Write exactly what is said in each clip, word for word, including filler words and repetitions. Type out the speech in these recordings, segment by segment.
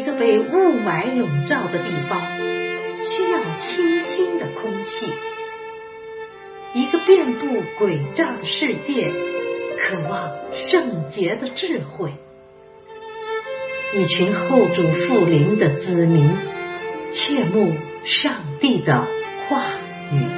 个被雾霾笼罩的地方，需要清新的空气。一个遍布诡诈的世界，渴望圣洁的智慧。一群后主复临的子民，切慕上帝的话语。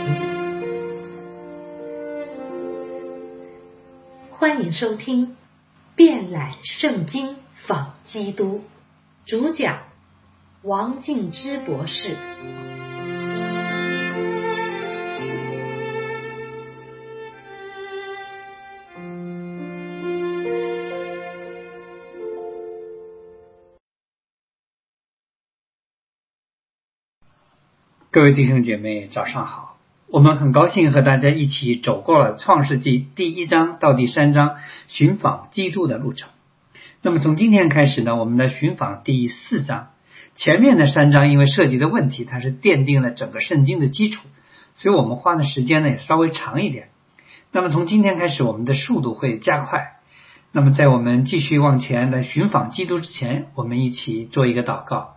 欢迎收听遍览圣经访基督，主讲王敬之博士。 各位弟兄姐妹早上好，我们很高兴和大家一起走过了创世纪第一章到第三章寻访基督的路程。那么从今天开始呢，我们来寻访第四章。前面的三章因为涉及的问题，它是奠定了整个圣经的基础，所以我们花的时间呢也稍微长一点。那么从今天开始，我们的速度会加快。那么在我们继续往前来寻访基督之前，我们一起做一个祷告。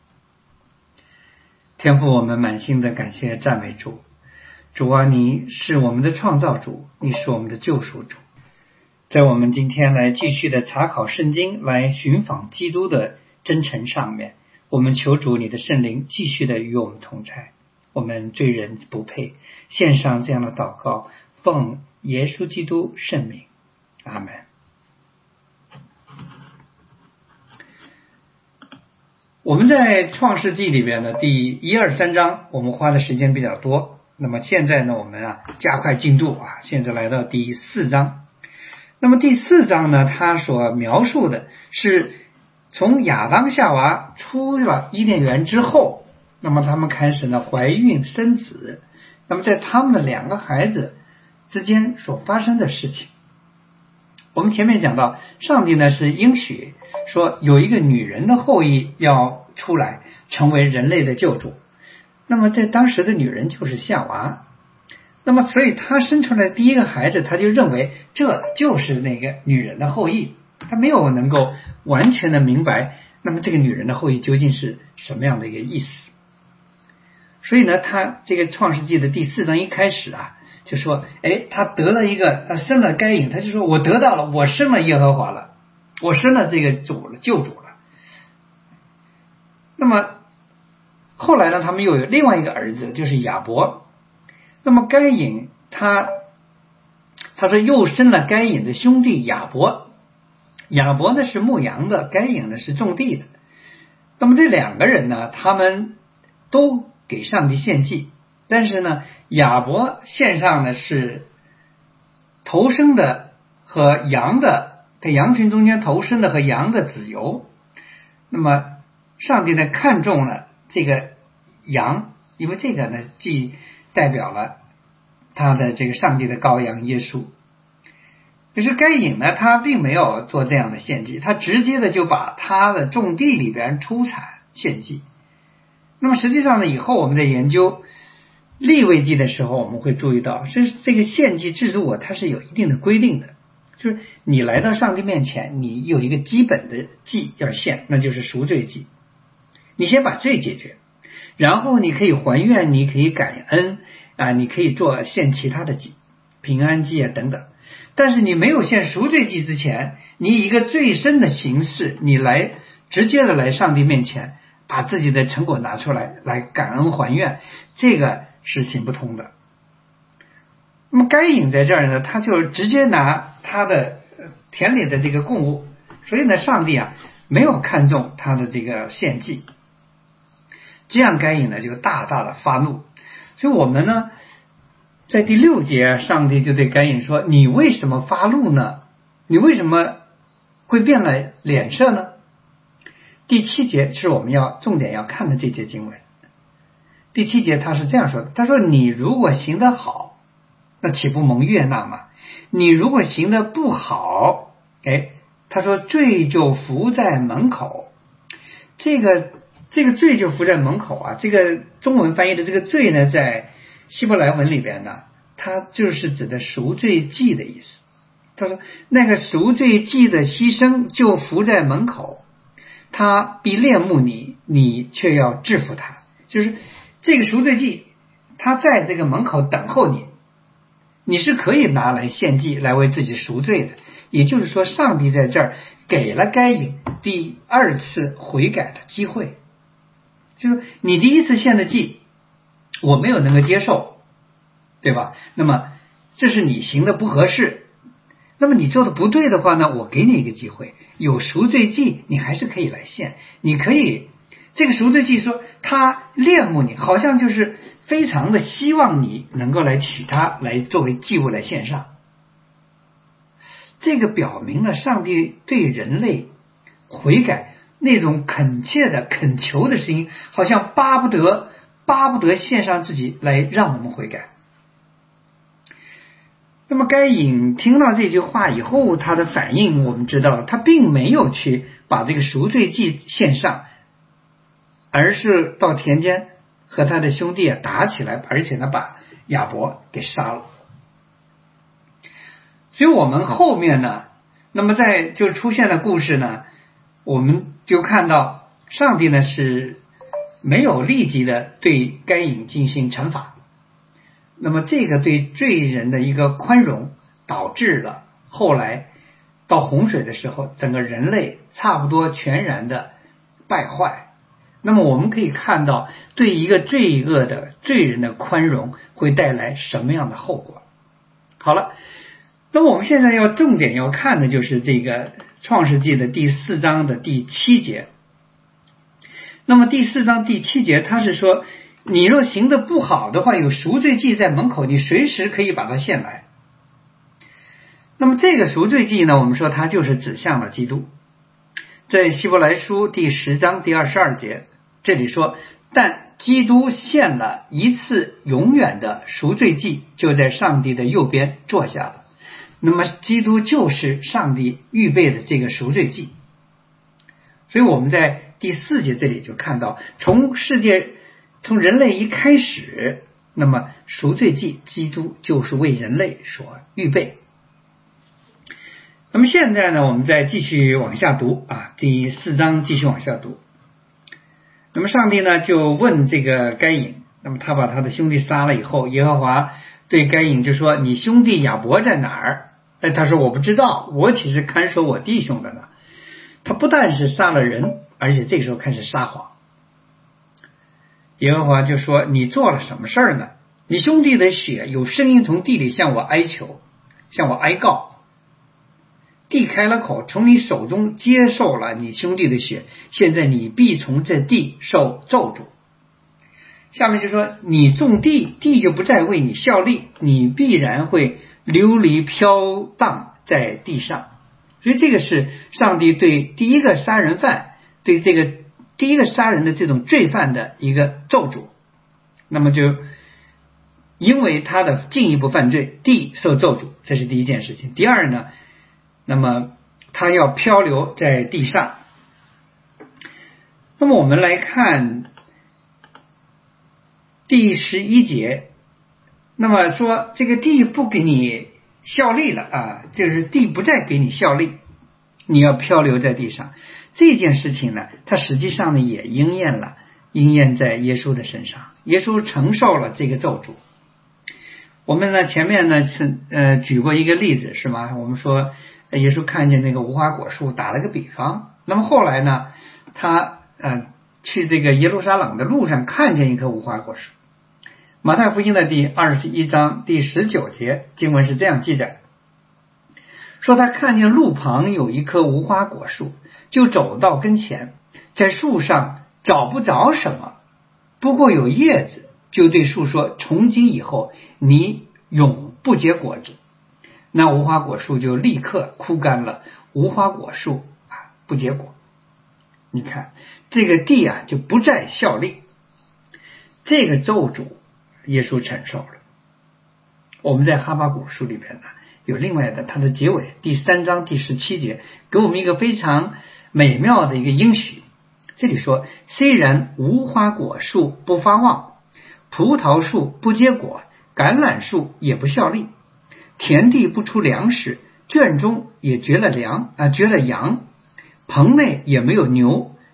天父，我们满心的感谢赞美主。主啊，你是我们的创造主，你是我们的救赎主。在我们今天来继续的查考圣经，来寻访基督的真诚上面，我们求主你的圣灵继续的与我们同在。我们罪人不配，献上这样的祷告，奉耶稣基督圣名，阿们。我们在创世纪里边的第一二三章，我们花的时间比较多。那么现在呢，我们啊加快进度啊，现在来到第四章。那么第四章呢，它所描述的是从亚当夏娃出了伊甸园之后，那么他们开始呢怀孕生子，那么在他们的两个孩子之间所发生的事情。我们前面讲到，上帝呢是应许说有一个女人的后裔要出来成为人类的救主，那么在当时的女人就是夏娃，那么所以她生出来第一个孩子，她就认为这就是那个女人的后裔，她没有能够完全的明白那么这个女人的后裔究竟是什么样的一个意思。所以呢，她这个创世纪的第四章一开始啊就说，哎，他得了一个，他生了该隐，他就说我得到了，我生了耶和华了，我生了这个主了，救主了。那么后来呢，他们又有另外一个儿子，就是亚伯。那么该隐他他说又生了该隐的兄弟亚伯，亚伯呢是牧羊的，该隐呢是种地的。那么这两个人呢，他们都给上帝献祭。但是呢，亚伯献上的是头生的和羊的，在羊群中间头生的和羊的子油。那么上帝呢看中了这个羊，因为这个呢既代表了他的这个上帝的羔羊耶稣。可是该隐呢，他并没有做这样的献祭，他直接的就把他的种地里边出产献祭。那么实际上呢，以后我们在研究利未记的时候，我们会注意到，这这个献祭制度啊，它是有一定的规定的。就是你来到上帝面前，你有一个基本的祭要献，那就是赎罪祭。你先把罪解决，然后你可以还愿，你可以感恩啊，你可以做献其他的祭，平安祭啊等等。但是你没有献赎罪祭之前，你以一个最深的形式，你来直接的来上帝面前，把自己的成果拿出来，来感恩还愿，这个是行不通的。那么该隐在这儿呢，他就直接拿他的田里的这个供物，所以呢，上帝啊没有看中他的这个献祭，这样该隐呢就大大的发怒。所以我们呢，在第六节，上帝就对该隐说：“你为什么发怒呢？你为什么会变了脸色呢？”第七节是我们要重点要看的这节经文。第七节他是这样说的，他说你如果行得好，那岂不蒙悦纳吗？你如果行得不好，哎，他说罪就伏在门口。这个这个罪就伏在门口啊，这个中文翻译的这个罪呢，在希伯来文里边呢，它就是指的赎罪祭的意思。他说那个赎罪祭的牺牲就伏在门口， 他必恋慕你，你却要制服他。就是这个赎罪祭，他在这个门口等候你，你是可以拿来献祭来为自己赎罪的。也就是说，上帝在这儿给了该隐第二次悔改的机会，就是你第一次献的祭我没有能够接受，对吧？那么这是你行的不合适，那么你做的不对的话呢，我给你一个机会，有赎罪祭你还是可以来献，你可以这个赎罪祭说他恋慕你，好像就是非常的希望你能够来取他来作为祭物来献上。这个表明了上帝对人类悔改那种恳切的恳求的声音，好像巴不得巴不得献上自己来让我们悔改。那么该隐听到这句话以后，他的反应我们知道，他并没有去把这个赎罪祭献上，而是到田间和他的兄弟打起来，而且呢把亚伯给杀了。所以我们后面呢，那么在就出现的故事呢，我们就看到上帝呢是没有立即的对该隐进行惩罚，那么这个对罪人的一个宽容，导致了后来到洪水的时候，整个人类差不多全然的败坏。那么我们可以看到，对一个罪恶的罪人的宽容会带来什么样的后果。好了，那么我们现在要重点要看的就是这个创世纪的第四章的第七节。那么第四章第七节，他是说，你若行得不好的话，有赎罪祭在门口，你随时可以把它献来。那么这个赎罪祭呢，我们说它就是指向了基督。在希伯来书第十章第二十二节，这里说，但基督献了一次永远的赎罪祭，就在上帝的右边坐下了。那么基督就是上帝预备的这个赎罪祭。所以我们在第四节这里就看到，从世界从人类一开始，那么赎罪祭基督就是为人类所预备。那么现在呢，我们再继续往下读啊，第四章继续往下读。那么上帝呢就问这个该隐，那么他把他的兄弟杀了以后，耶和华对该隐就说，你兄弟亚伯在哪儿？哎，他说我不知道，我岂是看守我弟兄的呢？他不但是杀了人，而且这个时候开始撒谎。耶和华就说，你做了什么事儿呢？你兄弟的血有声音从地里向我哀求，向我哀告，地开了口，从你手中接受了你兄弟的血，现在你必从这地受咒诅。下面就说，你种地，地就不再为你效力，你必然会流离飘荡在地上。所以这个是上帝对第一个杀人犯，对这个第一个杀人的这种罪犯的一个咒诅。那么就因为他的进一步犯罪，地受咒诅，这是第一件事情。第二呢，那么他要漂流在地上。那么我们来看第十一节，那么说这个地不给你效力了啊，就是地不再给你效力，你要漂流在地上。这件事情呢，它实际上呢也应验了，应验在耶稣的身上，耶稣承受了这个咒诅。我们呢前面呢是呃举过一个例子是吗？我们说耶稣看见那个无花果树，打了个比方。那么后来呢，他呃去这个耶路撒冷的路上看见一棵无花果树。马太福音的第二十一章第十九节经文是这样记载，说他看见路旁有一棵无花果树，就走到跟前，在树上找不着什么，不过有叶子，就对树说，从今以后你永不结果子。那无花果树就立刻枯干了，无花果树啊不结果。你看这个地啊就不再效力，这个咒诅耶稣承受了。我们在哈巴谷书里边呢有另外的，它的结尾第三章第十七节给我们一个非常美妙的一个应许。这里说，虽然无花果树不发旺，葡萄树不结果，橄榄树也不效力，田地不出粮食，圈中也绝了粮啊，绝了羊，棚内也没有牛，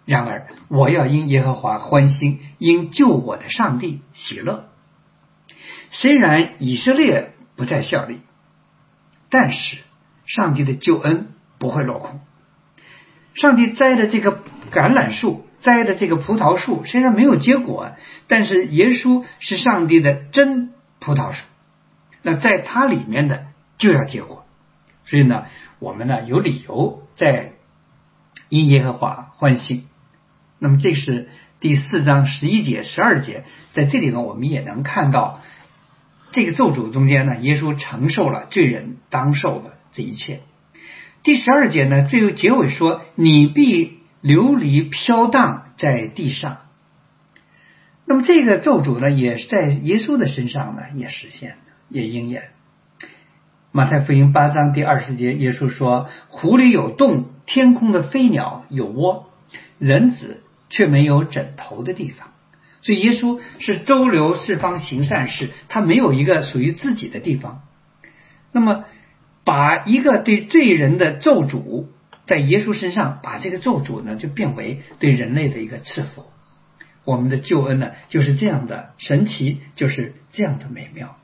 然而我要因耶和华欢心，因救我的上帝喜乐。虽然以色列不再效力，但是上帝的救恩不会落空。上帝栽的这个橄榄树，栽的这个葡萄树虽然没有结果，但是耶稣是上帝的真葡萄树，那在它里面的就要结果。所以呢，我们呢有理由在因耶和华欢心。那么这是第四章十一节十二节，在这里呢我们也能看到这个咒诅中间呢，耶稣承受了罪人当受的这一切。第十二节呢，最后结尾说，你必流离飘荡在地上。那么这个咒诅呢，也是在耶稣的身上呢也实现了，也应验。马太福音八章第二十节，耶稣说，湖里有洞，天空的飞鸟有窝，人子却没有枕头的地方。所以耶稣是周流四方行善事，他没有一个属于自己的地方。那么把一个对罪人的咒诅在耶稣身上，把这个咒诅呢就变为对人类的一个赐福。我们的救恩呢就是这样的神奇，就是这样的美妙。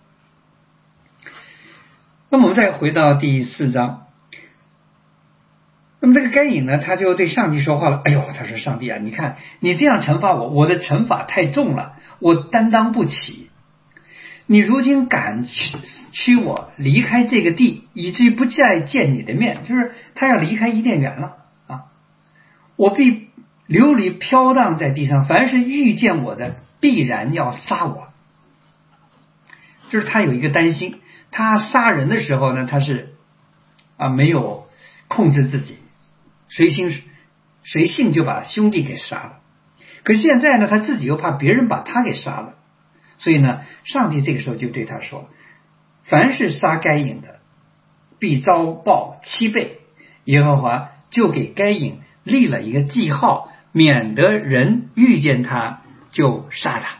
那么我们再回到第四章，那么这个该隐呢，他就对上帝说话了。哎呦，他说，上帝啊，你看你这样惩罚我，我的惩罚太重了，我担当不起。你如今赶驱我离开这个地，以至于不再见你的面，就是他要离开伊甸园了啊！我必流离飘荡在地上，凡是遇见我的，必然要杀我。就是他有一个担心，他杀人的时候呢，他是啊没有控制自己，随心随性就把兄弟给杀了。可是现在呢，他自己又怕别人把他给杀了。所以呢，上帝这个时候就对他说，凡是杀该隐的，必遭报七倍。耶和华就给该隐立了一个记号，免得人遇见他就杀他。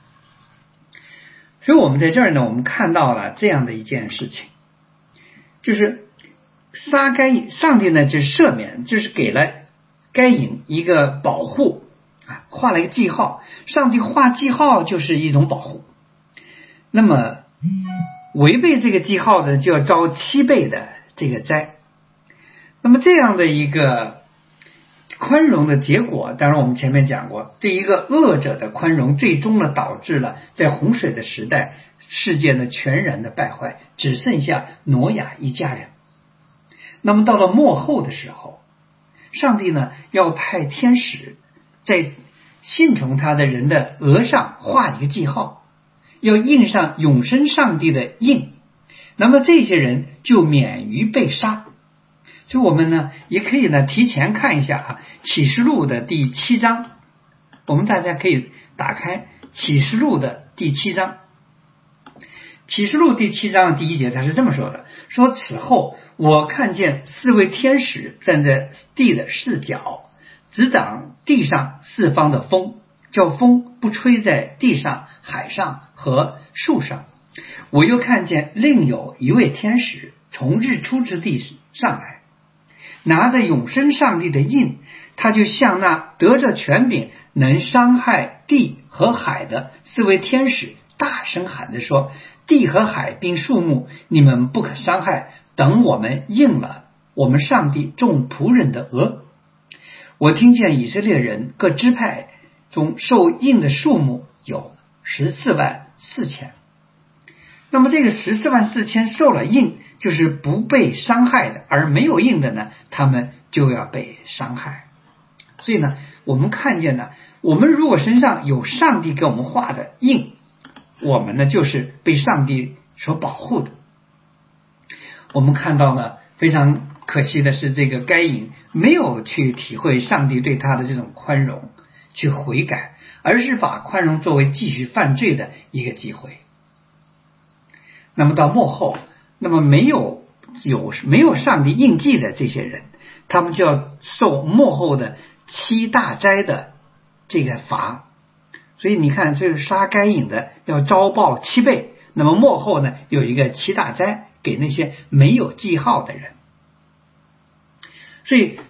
所以我们在这儿呢，我们看到了这样的一件事情，就是杀该隐，上帝呢就是赦免，就是给了该隐一个保护，画了一个记号。上帝画记号就是一种保护，那么违背这个记号的就要遭七倍的这个灾。那么这样的一个宽容的结果，当然我们前面讲过，对一个恶者的宽容，最终呢导致了在洪水的时代，世界呢全然的败坏，只剩下挪亚一家人。那么到了末后的时候，上帝呢要派天使在信从他的人的额上画一个记号，要印上永生上帝的印，那么这些人就免于被杀。所以我们呢也可以呢提前看一下啊，启示录的第七章，我们大家可以打开启示录的第七章。启示录第七章第一节他是这么说的，说此后我看见四位天使站在地的四角，执掌地上四方的风，叫风不吹在地上、海上和树上。我又看见另有一位天使从日出之地上来，拿着永生上帝的印，他就向那得着权柄能伤害地和海的四位天使大声喊着说，地和海并树木你们不可伤害，等我们应了我们上帝众仆人的额。我听见以色列人各支派中受印的数目有十四万四千。那么这个十四万四千受了印，就是不被伤害的，而没有印的呢，他们就要被伤害。所以呢，我们看见呢，我们如果身上有上帝给我们画的印，我们呢就是被上帝所保护的。我们看到呢，非常可惜的是，这个该隐没有去体会上帝对他的这种宽容，去悔改，而是把宽容作为继续犯罪的一个机会。那么到末后，那么没有有没有上帝印记的这些人，他们就要受末后的七大灾的这个罚。所以你看，这个杀该隐的要遭报七倍，那么末后呢有一个七大灾给那些没有记号的人。所以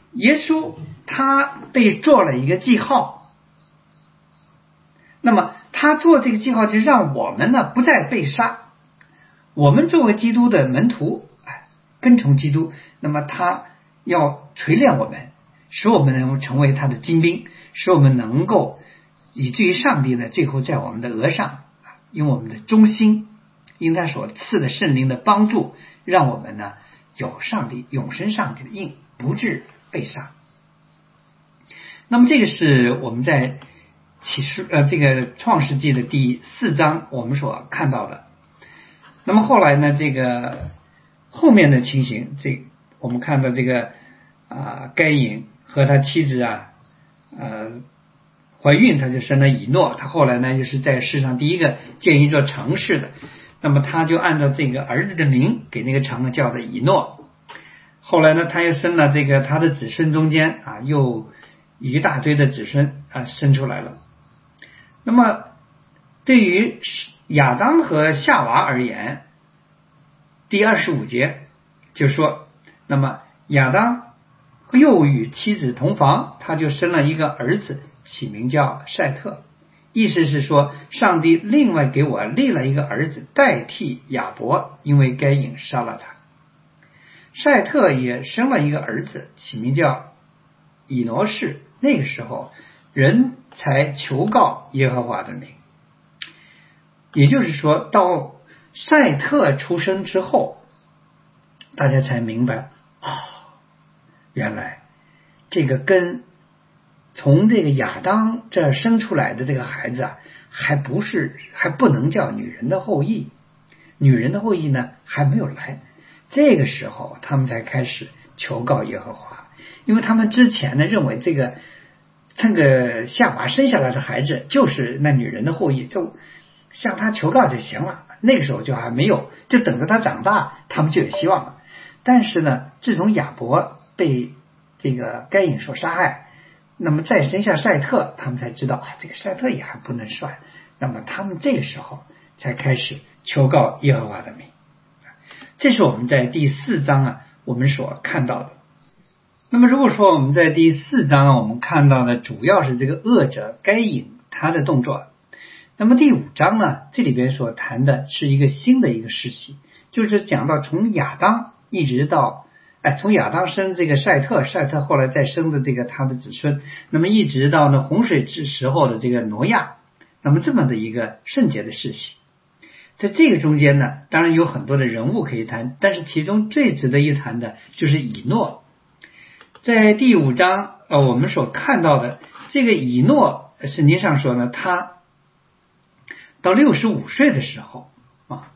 耶稣他被做了一个记号，那么他做这个记号就让我们呢不再被杀。我们作为基督的门徒，跟从基督，那么他要锤炼我们，使我们能够成为他的精兵，使我们能够以至于上帝呢最后在我们的额上用我们的忠心，因他所赐的圣灵的帮助，让我们呢有上帝永生上帝的印，不致被杀。那么这个是我们在启示呃这个创世纪的第四章我们所看到的。那么后来呢，这个后面的情形，这我们看到这个啊该隐和他妻子啊呃怀孕，他就生了以诺，他后来呢就是在世上第一个建一座城市的，那么他就按照这个儿子的名给那个城叫的以诺。后来呢他又生了这个他的子孙中间啊又一大堆的子孙啊生出来了。那么对于亚当和夏娃而言，第二十五节就说，那么亚当又与妻子同房，他就生了一个儿子，起名叫赛特，意思是说上帝另外给我立了一个儿子代替亚伯，因为该隐杀了他。赛特也生了一个儿子，起名叫以挪士，那个时候人才求告耶和华的名。也就是说到赛特出生之后，大家才明白哦，原来这个根从这个亚当这生出来的这个孩子啊，还不是还不能叫女人的后裔，女人的后裔呢还没有来。这个时候他们才开始求告耶和华，因为他们之前呢认为这个这个夏娃生下来的孩子就是那女人的后裔，就向他求告就行了，那个时候就还没有，就等着他长大，他们就有希望了。但是呢，自从亚伯被这个该隐所杀害，那么再生下赛特，他们才知道啊，这个赛特也还不能算。那么他们这个时候才开始求告耶和华的名。这是我们在第四章啊我们所看到的。那么如果说我们在第四章啊我们看到的主要是这个恶者该隐他的动作，那么第五章呢，这里边所谈的是一个新的一个时期，就是讲到从亚当一直到哎，从亚当生这个赛特，赛特后来再生的这个他的子孙，那么一直到呢洪水之时候的这个挪亚，那么这么的一个圣洁的时期。在这个中间呢，当然有很多的人物可以谈，但是其中最值得一谈的就是以诺。在第五章呃我们所看到的这个以诺，圣经上说呢，他到六十五岁的时候啊，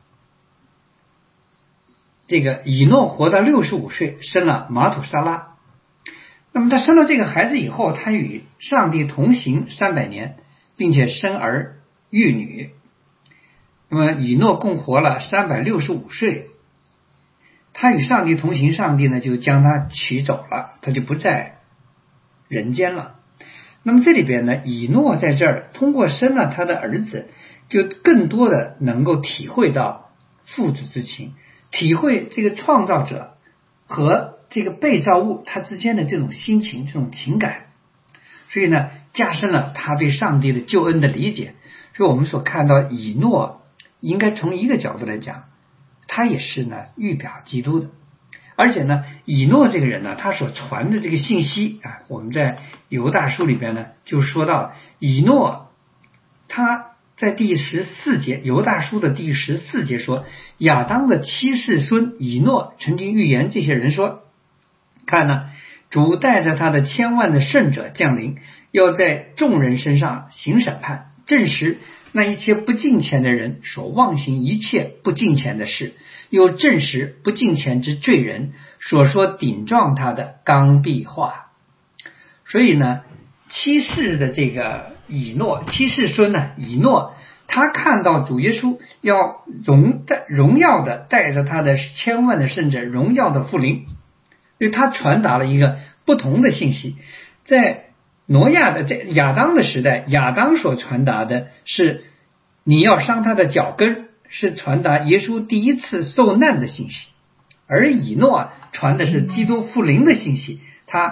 这个以诺活到六十五岁，生了马土沙拉。那么他生了这个孩子以后，他与上帝同行三百年，并且生儿育女。那么以诺共活了三百六十五岁，他与上帝同行，上帝呢就将他取走了，他就不在人间了。那么这里边呢，以诺在这儿通过生了他的儿子，就更多的能够体会到父子之情，体会这个创造者和这个被造物他之间的这种心情，这种情感，所以呢加深了他对上帝的救恩的理解。所以我们所看到以诺应该从一个角度来讲，他也是呢预表基督的。而且呢以诺这个人呢，他所传的这个信息啊，我们在犹大书里边呢就说到以诺，他在第十四节，犹大书的第十四节说，亚当的七世孙以诺曾经预言这些人说，看呢，主带着他的千万的圣者降临，要在众人身上行审判，证实那一切不敬虔的人所妄行一切不敬虔的事，又证实不敬虔之罪人所说顶撞他的刚愎话。所以呢，七世的这个以诺，七世孙呢以诺，他看到主耶稣要荣带荣耀的带着他的千万的圣者荣耀的复临，所以他传达了一个不同的信息。在挪亚的在亚当的时代，亚当所传达的是你要伤他的脚跟，是传达耶稣第一次受难的信息，而以诺传的是基督复临的信息，他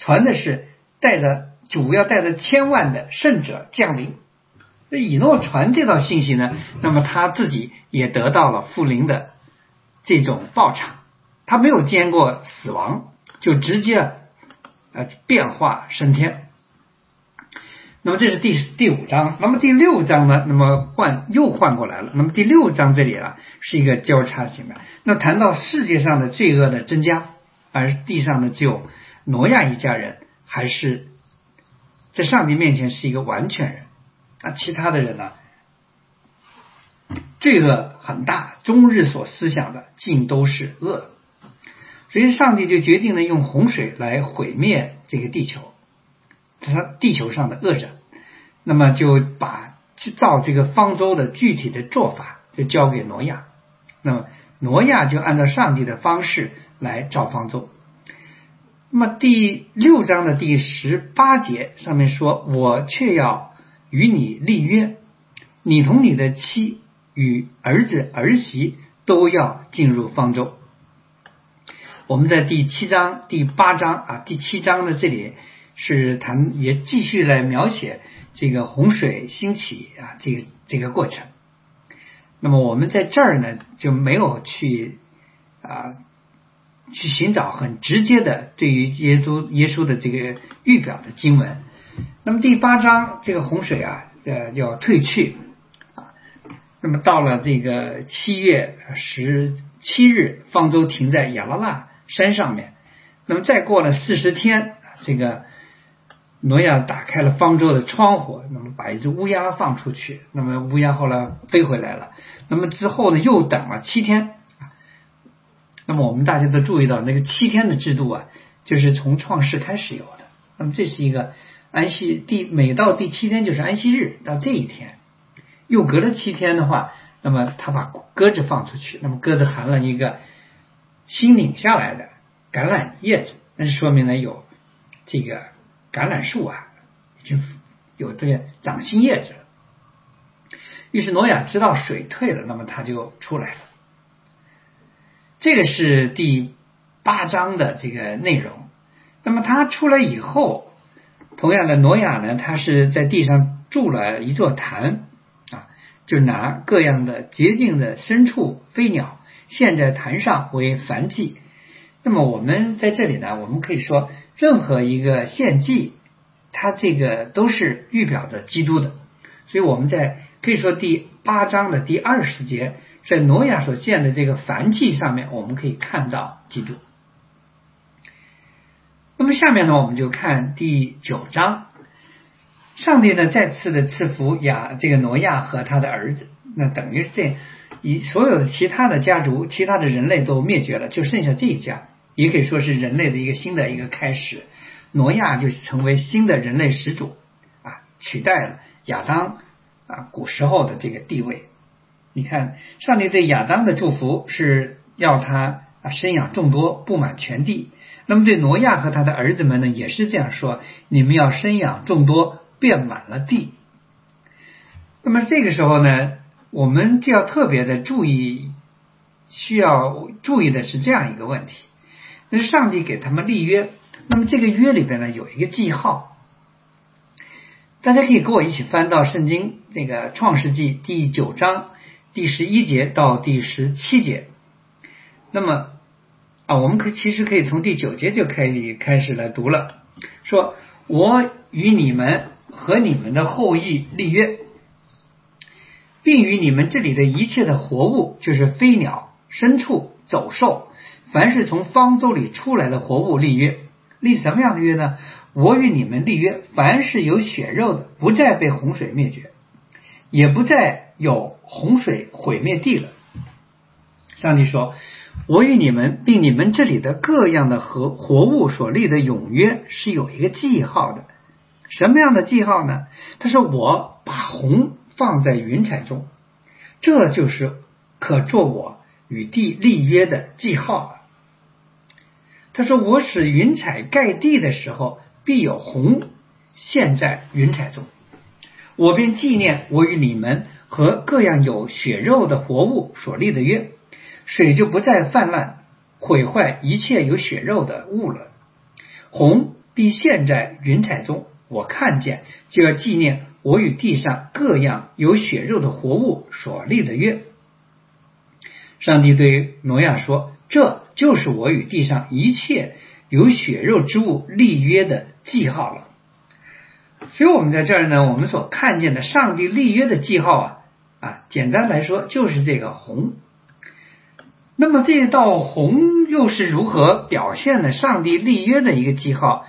传的是带着主要带着千万的圣者降临。以诺传这道信息呢，那么他自己也得到了复临的这种报偿，他没有见过死亡，就直接呃变化升天。那么这是第第五章。那么第六章呢，那么换又换过来了。那么第六章这里啊是一个交叉型的。那谈到世界上的罪恶的增加，而地上的只有挪亚一家人还是在上帝面前是一个完全人啊，其他的人呢罪恶很大，终日所思想的尽都是恶。所以上帝就决定了用洪水来毁灭这个地球，他地球上的恶人，那么就把造这个方舟的具体的做法就交给挪亚，那么挪亚就按照上帝的方式来造方舟。那么第六章的第十八节上面说，我却要与你立约，你同你的妻与儿子儿媳都要进入方舟。我们在第七章第八章啊，第七章的这里是谈也继续来描写这个洪水兴起啊这个这个过程。那么我们在这儿呢就没有去啊去寻找很直接的对于耶稣耶稣的这个预表的经文。那么第八章这个洪水啊呃要退去啊，那么到了这个七月十七日，方舟停在亚拉腊山上面。那么再过了四十天，这个挪亚打开了方舟的窗户，那么把一只乌鸦放出去，那么乌鸦后来飞回来了。那么之后呢又等了七天。那么我们大家都注意到那个七天的制度啊，就是从创世开始有的。那么这是一个安息第每到第七天就是安息日，到这一天又隔了七天的话，那么他把鸽子放出去，那么鸽子含了一个新拧下来的橄榄叶子，那是说明呢有这个橄榄树啊已经有这个长新叶子了。于是挪亚知道水退了，那么他就出来了。这个是第八章的这个内容。那么他出来以后，同样的挪亚呢，他是在地上筑了一座坛啊，就拿各样的洁净的牲畜飞鸟献在坛上为燔祭。那么我们在这里呢，我们可以说任何一个献祭它这个都是预表的基督的。所以我们在可以说第八章的第二十节，在挪亚所建的这个燔祭上面，我们可以看到基督。那么下面呢，我们就看第九章。上帝呢再次的赐福亚这个挪亚和他的儿子，那等于是这以所有的其他的家族其他的人类都灭绝了，就剩下这一家，也可以说是人类的一个新的一个开始。挪亚就成为新的人类始祖啊，取代了亚当啊古时候的这个地位。你看上帝对亚当的祝福是要他啊生养众多，布满全地。那么对挪亚和他的儿子们呢也是这样说，你们要生养众多，遍满了地。那么这个时候呢，我们就要特别的注意，需要注意的是这样一个问题，那是上帝给他们立约。那么这个约里边呢有一个记号，大家可以跟我一起翻到圣经这个创世纪第九章第十一节到第十七节。那么啊，我们可其实可以从第九节就可以开始来读了，说我与你们和你们的后裔立约，并与你们这里的一切的活物，就是飞鸟、牲畜、走兽，凡是从方舟里出来的活物立约。立什么样的约呢？我与你们立约，凡是有血肉的，不再被洪水灭绝，也不再有洪水毁灭地了。上帝说，我与你们并你们这里的各样的活活物所立的永约是有一个记号的。什么样的记号呢？他说，我把虹放在云彩中，这就是可做我与地立约的记号了。他说，我使云彩盖地的时候，必有虹现在云彩中，我便纪念我与你们和各样有血肉的活物所立的约，水就不再泛滥毁坏一切有血肉的物了。虹必现在云彩中，我看见，就要纪念我与地上各样有血肉的活物所立的约。上帝对挪亚说，这就是我与地上一切有血肉之物立约的记号了。所以我们在这儿呢，我们所看见的上帝立约的记号啊，啊，简单来说就是这个红。那么这道红又是如何表现的上帝立约的一个记号？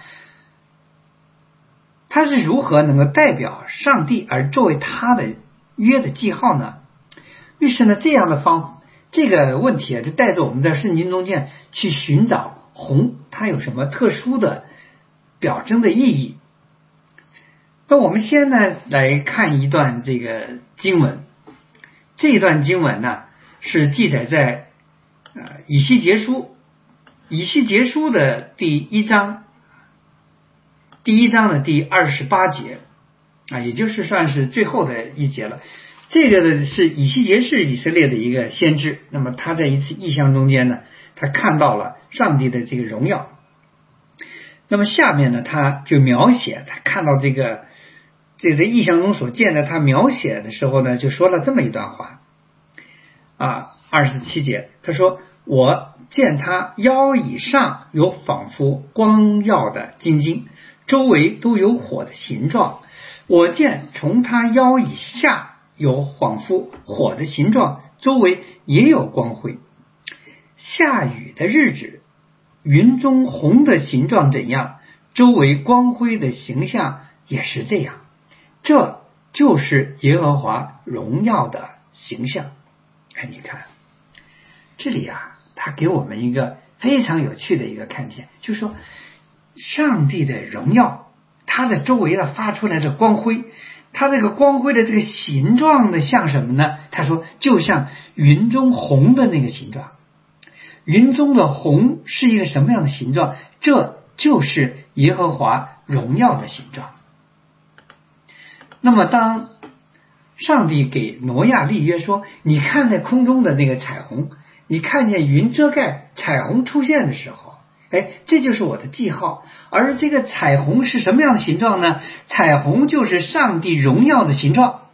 它是如何能够代表上帝而作为他的约的记号呢？于是呢，这样的方这个问题啊，就带着我们在圣经中间去寻找红它有什么特殊的表征的意义。那我们先呢来看一段这个经文，这一段经文呢是记载在呃以西结书，以西结书的第一章，第一章的第二十八节啊，也就是算是最后的一节了。这个呢是以西结是以色列的一个先知，那么他在一次异象中间呢，他看到了上帝的这个荣耀。那么下面呢，他就描写他看到这个这个在异象中所见的，他描写的时候呢，就说了这么一段话啊，二十七节，他说：“我见他腰以上有仿佛光耀的金晶，周围都有火的形状。我见从他腰以下有仿佛火的形状，周围也有光辉。下雨的日子，云中红的形状怎样，周围光辉的形象也是这样。这就是耶和华荣耀的形象。”哎，你看这里啊，他给我们一个非常有趣的一个看见，就是说上帝的荣耀，它的周围的发出来的光辉，它这个光辉的这个形状的像什么呢？他说就像云中红的那个形状。云中的红是一个什么样的形状？这就是耶和华荣耀的形状。那么当上帝给挪亚立约说，你看在空中的那个彩虹，你看见云遮盖彩虹出现的时候，哎，这就是我的记号。而这个彩虹是什么样的形状呢？彩虹就是上帝荣耀的形状。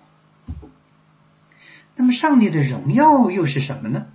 那么上帝的荣耀又是什么呢？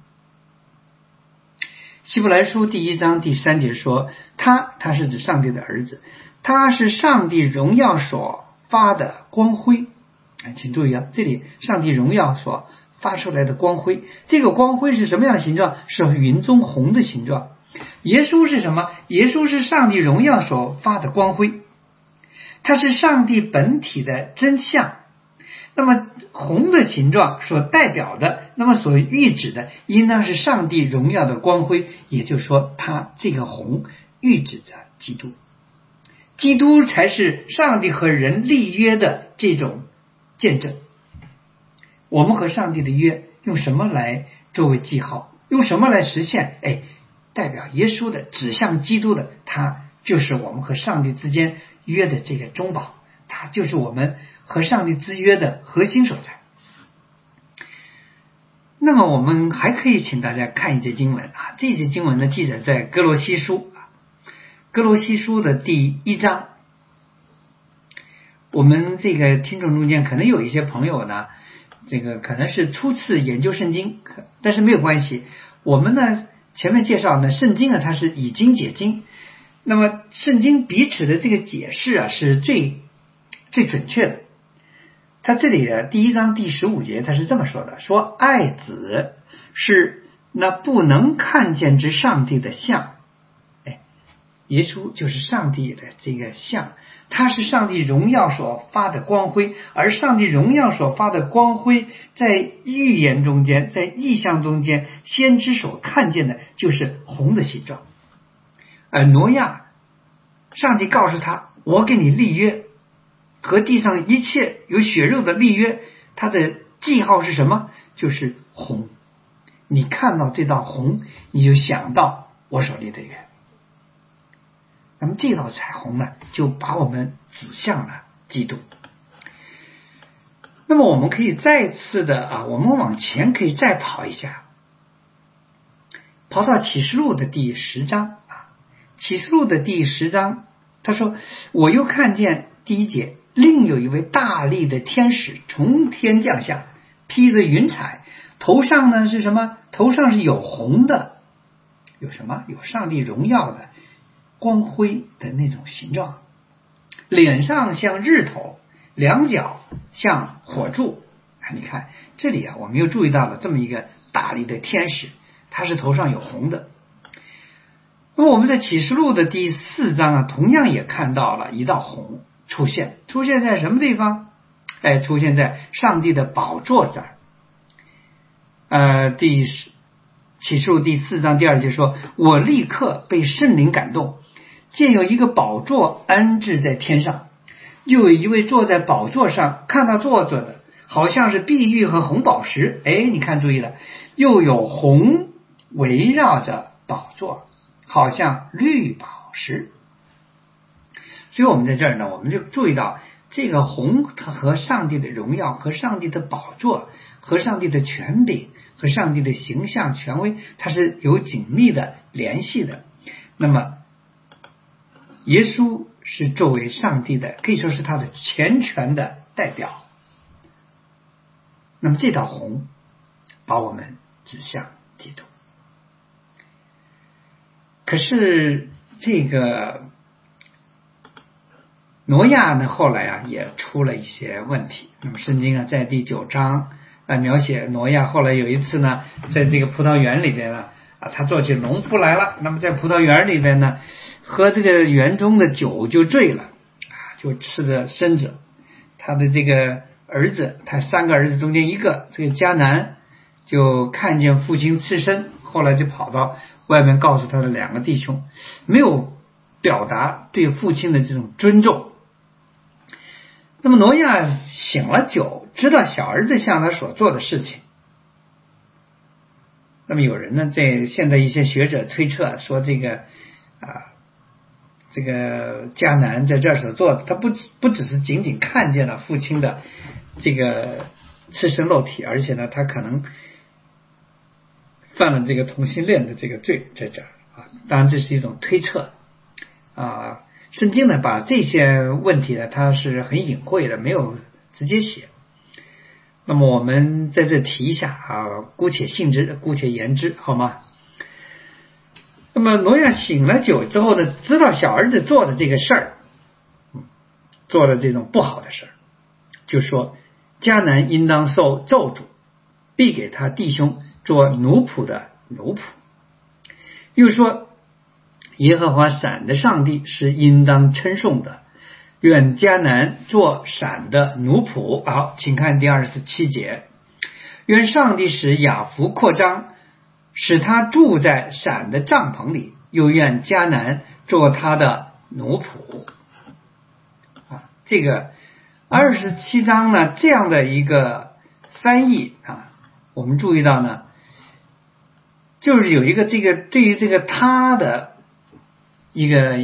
希伯来书第一章第三节说，他他是指上帝的儿子，他是上帝荣耀所发的光辉。请注意啊，这里上帝荣耀所发出来的光辉，这个光辉是什么样的形状？是云中红的形状。耶稣是什么？耶稣是上帝荣耀所发的光辉，它是上帝本体的真相。那么红的形状所代表的，那么所预指的应当是上帝荣耀的光辉，也就是说它这个红预指着基督，基督才是上帝和人立约的这种见证。我们和上帝的约用什么来作为记号？用什么来实现？哎，代表耶稣的，指向基督的，他就是我们和上帝之间约的这个中保，它就是我们和上帝之约的核心所在。那么我们还可以请大家看一节经文啊，这节经文呢记载在哥罗西书啊，哥罗西书的第一章。我们这个听众中间可能有一些朋友呢，这个可能是初次研究圣经，但是没有关系。我们呢前面介绍呢，圣经啊它是以经解经，那么圣经彼此的这个解释啊是最最准确的。他这里的第一章第十五节他是这么说的，说爱子是那不能看见之上帝的像。哎，耶稣就是上帝的这个像，他是上帝荣耀所发的光辉，而上帝荣耀所发的光辉在预言中间，在意象中间，先知所看见的就是红的形状。而挪亚，上帝告诉他，我给你立约，和地上一切有血肉的立约，它的记号是什么？就是红。你看到这道红，你就想到我所立的约。那么这道彩虹呢，就把我们指向了基督。那么我们可以再次的啊，我们往前可以再跑一下，跑到启示录的第十章啊，启示录的第十章他说我又看见第一节，另有一位大力的天使从天降下，披着云彩，头上呢是什么？头上是有红的，有什么？有上帝荣耀的光辉的那种形状，脸上像日头，两脚像火柱。你看这里啊，我们又注意到了这么一个大力的天使，他是头上有红的。那么我们在启示录的第四章啊，同样也看到了一道红出现，出现在什么地方？哎，出现在上帝的宝座这儿。呃，第启示录第四章第二节说，我立刻被圣灵感动，见有一个宝座安置在天上，又有一位坐在宝座上，看到坐着的好像是碧玉和红宝石。哎，你看注意了，又有红围绕着宝座，好像绿宝石。所以我们在这儿呢，我们就注意到这个红它和上帝的荣耀，和上帝的宝座，和上帝的权柄，和上帝的形象权威，它是有紧密的联系的。那么耶稣是作为上帝的，可以说是他的全权的代表。那么这道红把我们指向基督。可是这个挪亚呢，后来啊也出了一些问题。那么圣经啊在第九章啊描写挪亚后来有一次呢，在这个葡萄园里边呢啊，他做起农夫来了。那么在葡萄园里边呢，喝这个园中的酒就醉了啊，就吃着身子。他的这个儿子，他三个儿子中间一个这个迦南就看见父亲吃身，后来就跑到外面告诉他的两个弟兄，没有表达对父亲的这种尊重。那么挪亚醒了酒，知道小儿子向他所做的事情。那么有人呢，在现在一些学者推测说，这个啊，这个迦南在这儿所做的，他不不只是仅仅看见了父亲的这个赤身露体，而且呢，他可能犯了这个同性恋的这个罪在这儿啊。当然这是一种推测啊。圣经呢把这些问题呢，它是很隐晦的，没有直接写。那么我们在这提一下啊，姑且信之，姑且言之，好吗？那么挪亚醒了酒之后呢，知道小儿子做的这个事儿，做了这种不好的事儿，就说迦南应当受咒诅，必给他弟兄做奴仆的奴仆。又说耶和华闪的上帝是应当称颂的，愿迦南做闪的奴仆。好，请看第二十七节，愿上帝使雅弗扩张，使他住在闪的帐篷里，又愿迦南做他的奴仆。啊，这个二十七章呢，这样的一个翻译啊，我们注意到呢，就是有一个这个对于这个他的一个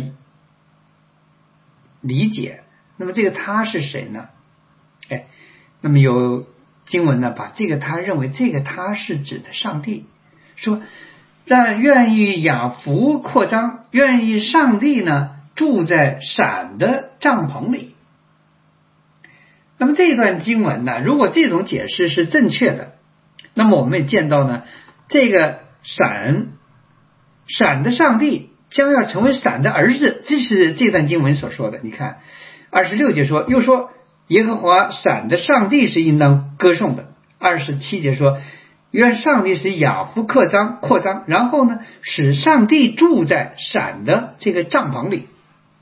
理解。那么这个他是谁呢？哎，那么有经文呢，把这个他认为这个他是指的上帝，说但愿意雅弗扩张，愿意上帝呢住在闪的帐篷里。那么这段经文呢，如果这种解释是正确的，那么我们也见到呢，这个闪闪的上帝将要成为闪的儿子，这是这段经文所说的。你看二十六节说，又说耶和华闪的上帝是应当歌颂的。二十七节说，愿上帝使雅弗扩张扩张，然后呢，使上帝住在闪的这个帐篷里。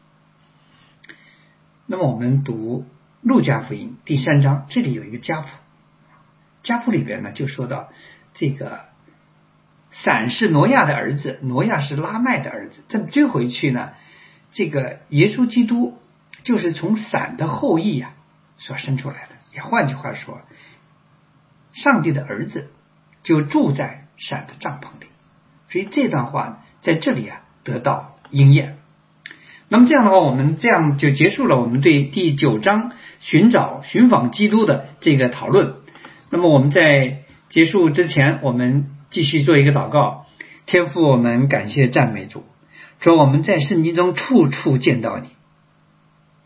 那么我们读路加福音第三章，这里有一个家谱，家谱里边呢就说到这个闪是挪亚的儿子，挪亚是拉麦的儿子。这么追回去呢，这个耶稣基督就是从闪的后裔啊所生出来的。也换句话说，上帝的儿子就住在闪的帐篷里。所以这段话在这里啊得到应验。那么这样的话，我们这样就结束了我们对第九章寻找寻访基督的这个讨论。那么我们在结束之前，我们继续做一个祷告。天父，我们感谢赞美主，说我们在圣经中处处见到你，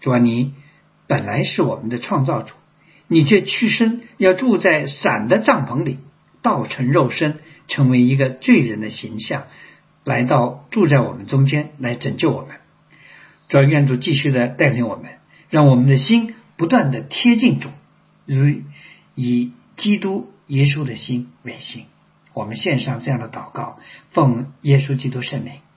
主啊，你本来是我们的创造主，你却屈身要住在伞的帐篷里，道成肉身，成为一个罪人的形象，来到住在我们中间，来拯救我们。主啊，愿主继续的带领我们，让我们的心不断的贴近主，如以基督耶稣的心为心。我们献上这样的祷告，奉耶稣基督圣名。